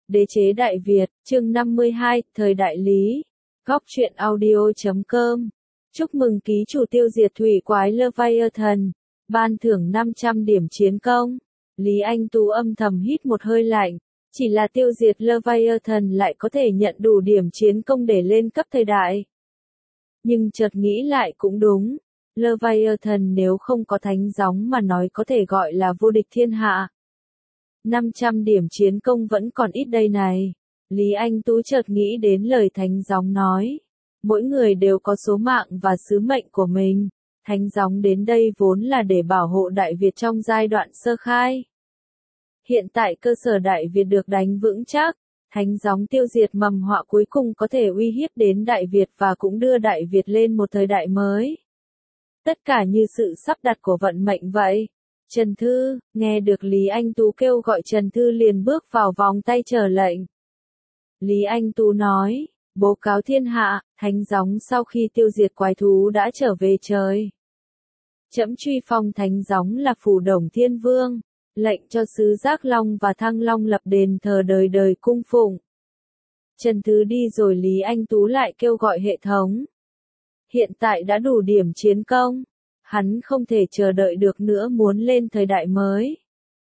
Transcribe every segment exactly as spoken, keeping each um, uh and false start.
Đế chế Đại Việt, chương năm mươi hai, thời đại Lý. Góc truyện audio chấm com. Chúc mừng ký chủ tiêu diệt thủy quái Leviathan, ban thưởng năm trăm điểm chiến công. Lý Anh Tú âm thầm hít một hơi lạnh, chỉ là tiêu diệt Leviathan lại có thể nhận đủ điểm chiến công để lên cấp thời đại. Nhưng chợt nghĩ lại cũng đúng, Leviathan nếu không có thánh gióng mà nói có thể gọi là vô địch thiên hạ. năm trăm điểm chiến công vẫn còn ít đây này. Lý Anh Tú chợt nghĩ đến lời thánh gióng nói. Mỗi người đều có số mạng và sứ mệnh của mình. Thánh gióng đến đây vốn là để bảo hộ Đại Việt trong giai đoạn sơ khai. Hiện tại cơ sở Đại Việt được đánh vững chắc. Thánh gióng tiêu diệt mầm họa cuối cùng có thể uy hiếp đến Đại Việt và cũng đưa Đại Việt lên một thời đại mới. Tất cả như sự sắp đặt của vận mệnh vậy. Trần Thư, nghe được Lý Anh Tú kêu gọi Trần Thư liền bước vào vòng tay chờ lệnh. Lý Anh Tú nói, bố cáo thiên hạ, thánh gióng sau khi tiêu diệt quái thú đã trở về trời. Trẫm truy phong thánh gióng là Phủ Đồng Thiên Vương, lệnh cho sứ Giác Long và Thăng Long lập đền thờ đời đời cung phụng. Trần Thư đi rồi Lý Anh Tú lại kêu gọi hệ thống. Hiện tại đã đủ điểm chiến công. Hắn không thể chờ đợi được nữa muốn lên thời đại mới.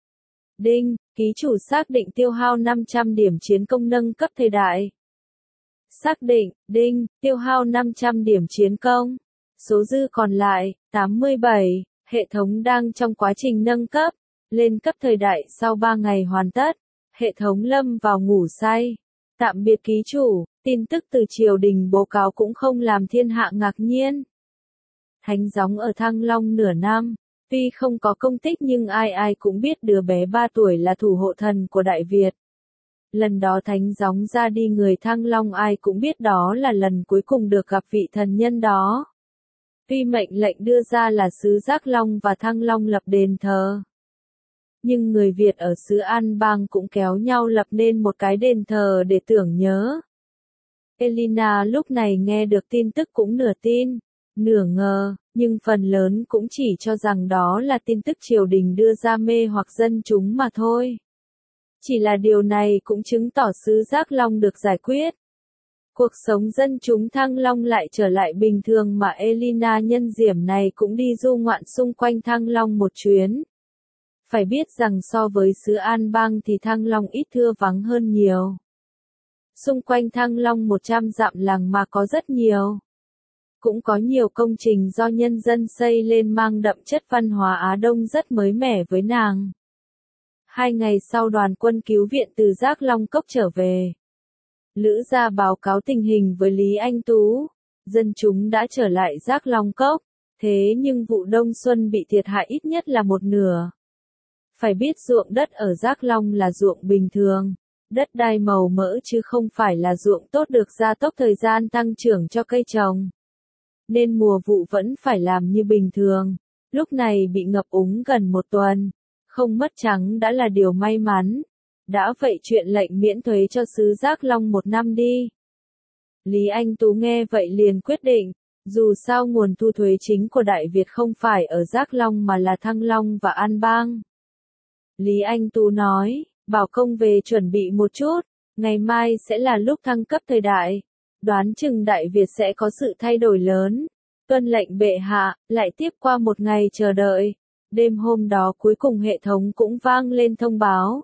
Đinh, ký chủ xác định tiêu hao năm trăm điểm chiến công nâng cấp thời đại. Xác định, đinh, tiêu hao năm trăm điểm chiến công. Số dư còn lại, tám mươi bảy, hệ thống đang trong quá trình nâng cấp. Lên cấp thời đại sau ba ngày hoàn tất. Hệ thống lâm vào ngủ say. Tạm biệt ký chủ, tin tức từ triều đình báo cáo cũng không làm thiên hạ ngạc nhiên. Thánh gióng ở Thăng Long nửa năm, tuy không có công tích nhưng ai ai cũng biết đứa bé ba tuổi là thủ hộ thần của Đại Việt. Lần đó thánh gióng ra đi người Thăng Long ai cũng biết đó là lần cuối cùng được gặp vị thần nhân đó. Tuy mệnh lệnh đưa ra là xứ Giác Long và Thăng Long lập đền thờ. Nhưng người Việt ở xứ An Bang cũng kéo nhau lập nên một cái đền thờ để tưởng nhớ. Elina lúc này nghe được tin tức cũng nửa tin, nửa ngờ, nhưng phần lớn cũng chỉ cho rằng đó là tin tức triều đình đưa ra mê hoặc dân chúng mà thôi. Chỉ là điều này cũng chứng tỏ xứ Giác Long được giải quyết. Cuộc sống dân chúng Thăng Long lại trở lại bình thường mà Elina nhân diểm này cũng đi du ngoạn xung quanh Thăng Long một chuyến. Phải biết rằng so với xứ An Bang thì Thăng Long ít thưa vắng hơn nhiều. Xung quanh Thăng Long một trăm dặm làng mà có rất nhiều. Cũng có nhiều công trình do nhân dân xây lên mang đậm chất văn hóa Á Đông rất mới mẻ với nàng. Hai ngày sau đoàn quân cứu viện từ Giác Long Cốc trở về. Lữ gia báo cáo tình hình với Lý Anh Tú. Dân chúng đã trở lại Giác Long Cốc, thế nhưng vụ đông xuân bị thiệt hại ít nhất là một nửa. Phải biết ruộng đất ở Giác Long là ruộng bình thường, đất đai màu mỡ chứ không phải là ruộng tốt được gia tốc thời gian tăng trưởng cho cây trồng. Nên mùa vụ vẫn phải làm như bình thường, lúc này bị ngập úng gần một tuần, không mất trắng đã là điều may mắn. Đã vậy chuyện lệnh miễn thuế cho xứ Giác Long một năm đi. Lý Anh Tú nghe vậy liền quyết định, dù sao nguồn thu thuế chính của Đại Việt không phải ở Giác Long mà là Thăng Long và An Bang. Lý Anh Tú nói, bảo công về chuẩn bị một chút, ngày mai sẽ là lúc thăng cấp thời đại. Đoán chừng Đại Việt sẽ có sự thay đổi lớn. Tuân lệnh bệ hạ, lại tiếp qua một ngày chờ đợi. Đêm hôm đó cuối cùng hệ thống cũng vang lên thông báo.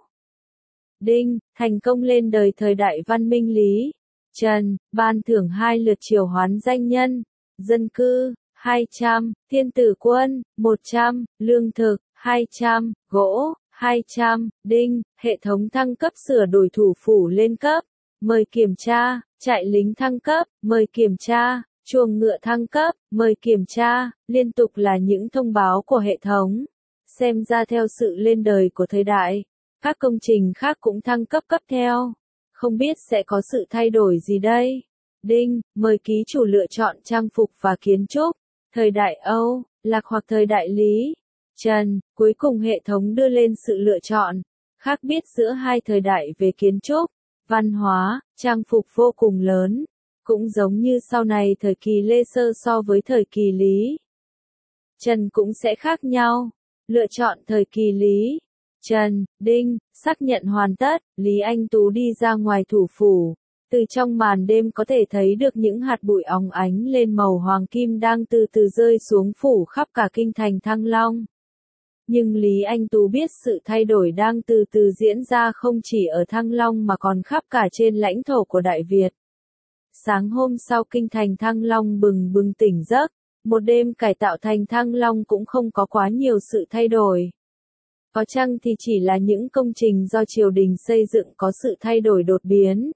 Đinh, thành công lên đời thời đại văn minh Lý. Trần, ban thưởng hai lượt triều hoán danh nhân. Dân cư, hai trăm, thiên tử quân, một trăm, lương thực, hai trăm, gỗ, hai trăm, đinh, hệ thống thăng cấp sửa đổi thủ phủ lên cấp. Mời kiểm tra, trại lính thăng cấp, mời kiểm tra, chuồng ngựa thăng cấp, mời kiểm tra, liên tục là những thông báo của hệ thống. Xem ra theo sự lên đời của thời đại, các công trình khác cũng thăng cấp cấp theo. Không biết sẽ có sự thay đổi gì đây? Đinh, mời ký chủ lựa chọn trang phục và kiến trúc, thời đại Âu, Lạc hoặc thời đại Lý. Trần, cuối cùng hệ thống đưa lên sự lựa chọn, khác biệt giữa hai thời đại về kiến trúc, văn hóa, trang phục vô cùng lớn, cũng giống như sau này thời kỳ Lê Sơ so với thời kỳ Lý. Trần cũng sẽ khác nhau, lựa chọn thời kỳ Lý. Trần, đinh, xác nhận hoàn tất, Lý Anh Tú đi ra ngoài thủ phủ. Từ trong màn đêm có thể thấy được những hạt bụi óng ánh lên màu hoàng kim đang từ từ rơi xuống phủ khắp cả kinh thành Thăng Long. Nhưng Lý Anh Tú biết sự thay đổi đang từ từ diễn ra không chỉ ở Thăng Long mà còn khắp cả trên lãnh thổ của Đại Việt. Sáng hôm sau kinh thành Thăng Long bừng bừng tỉnh giấc, một đêm cải tạo thành Thăng Long cũng không có quá nhiều sự thay đổi. Có chăng thì chỉ là những công trình do triều đình xây dựng có sự thay đổi đột biến.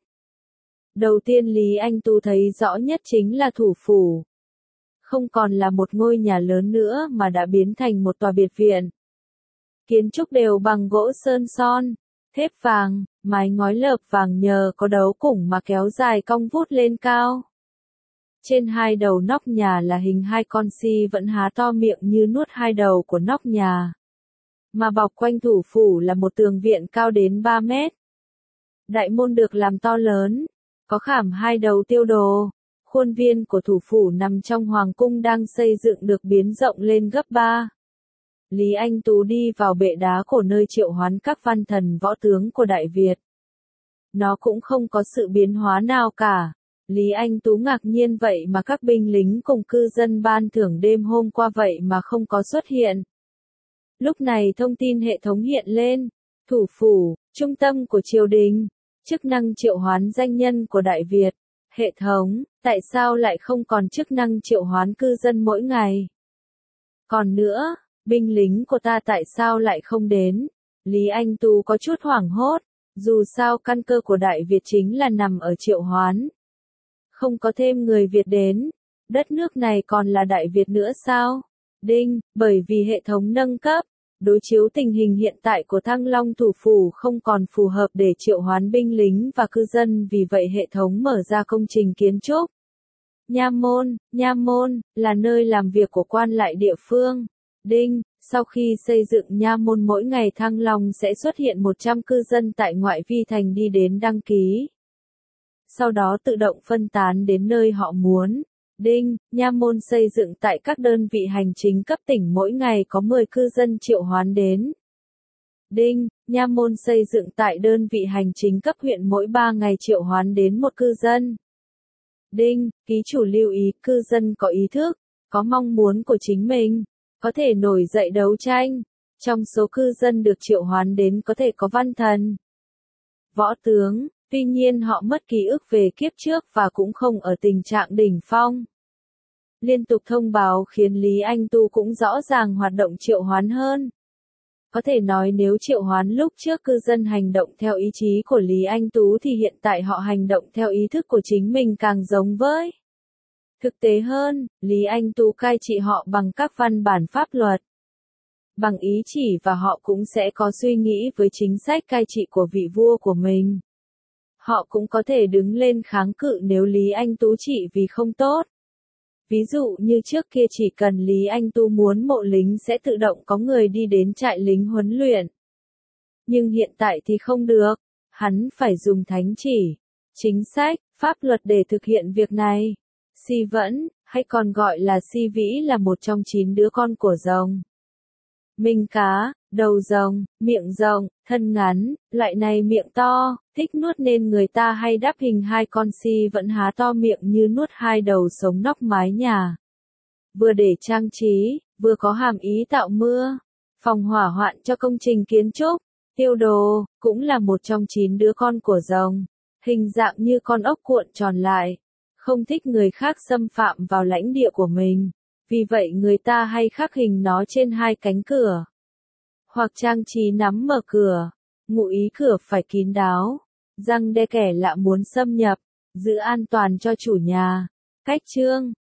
Đầu tiên Lý Anh Tú thấy rõ nhất chính là thủ phủ. Không còn là một ngôi nhà lớn nữa mà đã biến thành một tòa biệt viện. Kiến trúc đều bằng gỗ sơn son, thép vàng, mái ngói lợp vàng nhờ có đấu củng mà kéo dài cong vút lên cao. Trên hai đầu nóc nhà là hình hai con si vẫn há to miệng như nuốt hai đầu của nóc nhà. Mà bọc quanh thủ phủ là một tường viện cao đến ba mét. Đại môn được làm to lớn, có khảm hai đầu tiêu đồ. Khuôn viên của thủ phủ nằm trong hoàng cung đang xây dựng được biến rộng lên gấp ba. Lý Anh Tú đi vào bệ đá cổ nơi triệu hoán các văn thần võ tướng của Đại Việt. Nó cũng không có sự biến hóa nào cả. Lý Anh Tú ngạc nhiên vậy mà các binh lính cùng cư dân ban thưởng đêm hôm qua vậy mà không có xuất hiện. Lúc này thông tin hệ thống hiện lên. Thủ phủ, trung tâm của triều đình, chức năng triệu hoán danh nhân của Đại Việt. Hệ thống, tại sao lại không còn chức năng triệu hoán cư dân mỗi ngày? Còn nữa, binh lính của ta tại sao lại không đến? Lý Anh Tú có chút hoảng hốt, dù sao căn cơ của Đại Việt chính là nằm ở triệu hoán. Không có thêm người Việt đến, đất nước này còn là Đại Việt nữa sao? Đinh, bởi vì hệ thống nâng cấp, đối chiếu tình hình hiện tại của Thăng Long thủ phủ không còn phù hợp để triệu hoán binh lính và cư dân, vì vậy hệ thống mở ra công trình kiến trúc. Nha môn, nha môn, là nơi làm việc của quan lại địa phương. Đinh, sau khi xây dựng nha môn mỗi ngày Thăng Long sẽ xuất hiện một trăm cư dân tại ngoại vi thành đi đến đăng ký. Sau đó tự động phân tán đến nơi họ muốn. Đinh, nha môn xây dựng tại các đơn vị hành chính cấp tỉnh mỗi ngày có mười cư dân triệu hoán đến. Đinh, nha môn xây dựng tại đơn vị hành chính cấp huyện mỗi ba ngày triệu hoán đến một cư dân. Đinh, ký chủ lưu ý cư dân có ý thức, có mong muốn của chính mình, có thể nổi dậy đấu tranh. Trong số cư dân được triệu hoán đến có thể có văn thần, võ tướng, tuy nhiên họ mất ký ức về kiếp trước và cũng không ở tình trạng đỉnh phong. Liên tục thông báo khiến Lý Anh Tú cũng rõ ràng hoạt động triệu hoán hơn. Có thể nói nếu triệu hoán lúc trước cư dân hành động theo ý chí của Lý Anh Tú thì hiện tại họ hành động theo ý thức của chính mình càng giống với. Thực tế hơn, Lý Anh Tú cai trị họ bằng các văn bản pháp luật, bằng ý chỉ, và họ cũng sẽ có suy nghĩ với chính sách cai trị của vị vua của mình. Họ cũng có thể đứng lên kháng cự nếu Lý Anh Tú trị vì không tốt. Ví dụ như trước kia chỉ cần Lý Anh Tú muốn mộ lính sẽ tự động có người đi đến trại lính huấn luyện. Nhưng hiện tại thì không được, hắn phải dùng thánh chỉ, chính sách, pháp luật để thực hiện việc này. Si Vẫn, hay còn gọi là Si Vĩ là một trong chín đứa con của rồng. Minh cá, đầu rồng, miệng rồng, thân ngắn, loại này miệng to, thích nuốt nên người ta hay đắp hình hai con Si Vẫn há to miệng như nuốt hai đầu sống nóc mái nhà. Vừa để trang trí, vừa có hàm ý tạo mưa, phòng hỏa hoạn cho công trình kiến trúc. Tiêu Đồ, cũng là một trong chín đứa con của rồng, hình dạng như con ốc cuộn tròn lại, không thích người khác xâm phạm vào lãnh địa của mình. Vì vậy người ta hay khắc hình nó trên hai cánh cửa, hoặc trang trí nắm mở cửa. Ngụ ý cửa phải kín đáo, răng đe kẻ lạ muốn xâm nhập, giữ an toàn cho chủ nhà. Cách chương